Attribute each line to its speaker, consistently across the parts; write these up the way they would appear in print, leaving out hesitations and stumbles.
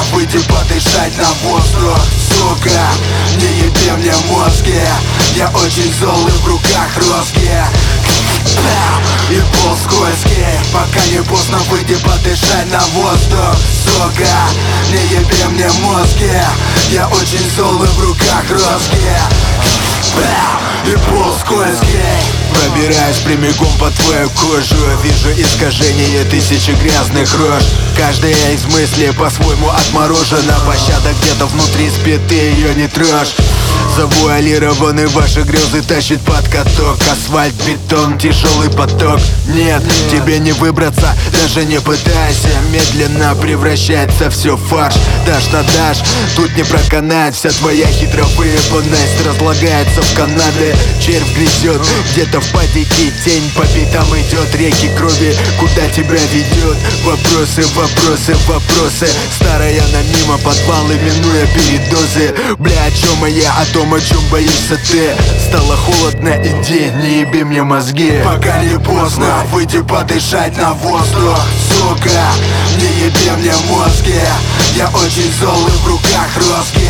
Speaker 1: выйти подышать на воздух. Сука, не еби мне мозги, я очень зол и в руках розги. И пол скользкий, пока не поздно выйди подышать на воздух. Сука, не еби мне мозги, я очень зол и в руках розги. И пол скользкий. Пробираюсь прямиком по твою кожу, вижу искажение тысячи грязных рож. Каждая из мыслей по-своему отморожена. Пощада где-то внутри спит, ты ее не трожь. Завуалированы ваши грезы, тащит под каток. Асфальт, бетон, тяжелый поток. Нет, тебе не выбраться, даже не пытайся. Медленно превращается все в фарш. Дашь на дашь, тут не проканает. Вся твоя хитро выебанность разлагается в канаты. Червь грызет, где-то в падике тень. По пятам идет, реки крови, куда тебя ведет? Вопросы, вопросы, вопросы. Старая она мимо, подвалы минуя передозы. Бля, о чем я, о том, о чем боишься ты. Стало холодно, иди, не еби мне мозги. Пока не поздно, выйди подышать на воздух. Сука, не еби мне мозги, я очень зол и в руках розги.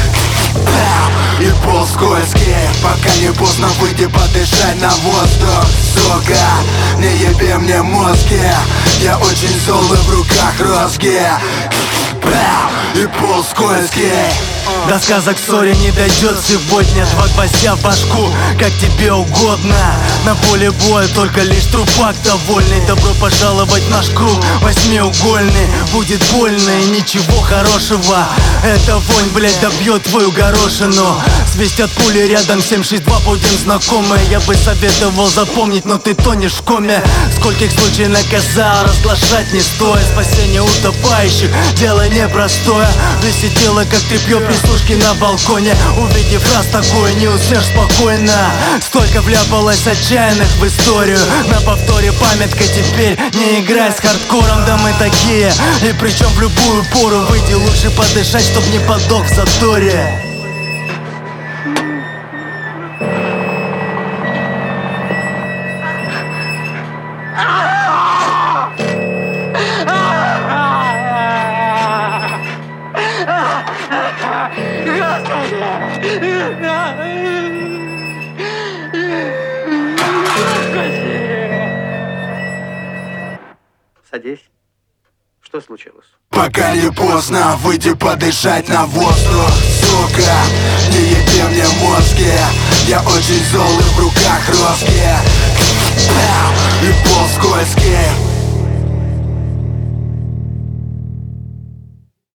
Speaker 1: И пол скользкий, пока не поздно выйди подышать на воздух. Сука, не еби мне мозги, я очень зол и в руках розги. И пол скользкий.
Speaker 2: До сказок ссоре не дойдет сегодня. Два гвоздя в башку, как тебе угодно. На поле боя только лишь трупак довольный. Добро пожаловать в наш круг восьмиугольный. Будет больно и ничего хорошего. Эта вонь, блять, добьет твою горошину. Свистят пули рядом, 762 будем знакомы. Я бы советовал запомнить, но ты тонешь в коме. Скольких случаев наказал, разглашать не стоит. Спасение утопающих, дело непростое. Висит тело, как тряпье прислушки на балконе. Увидев раз такое, не уснешь спокойно. Столько вляпалось отчаянных в историю. На повторе памятка теперь. Не играй с хардкором, да мы такие. И причем в любую пору. Выйди лучше подышать, чтоб не подох в заторе.
Speaker 3: Садись. Что случилось?
Speaker 1: Пока не поздно, выйди подышать на воздух. Сука, не еби мне мозги, я очень зол и в руках розги. И пол скользкий,